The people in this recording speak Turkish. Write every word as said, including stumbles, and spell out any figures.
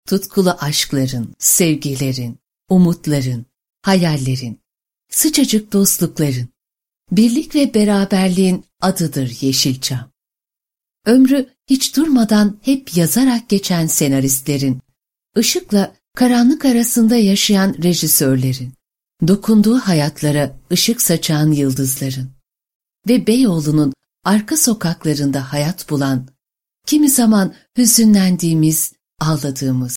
tutkulu aşkların, sevgilerin, umutların, hayallerin, sıcacık dostlukların, birlik ve beraberliğin adıdır Yeşilçam. Ömrü hiç durmadan hep yazarak geçen senaristlerin, ışıkla karanlık arasında yaşayan rejisörlerin, dokunduğu hayatlara ışık saçan yıldızların ve Beyoğlu'nun arka sokaklarında hayat bulan, kimi zaman hüzünlendiğimiz, ağladığımız,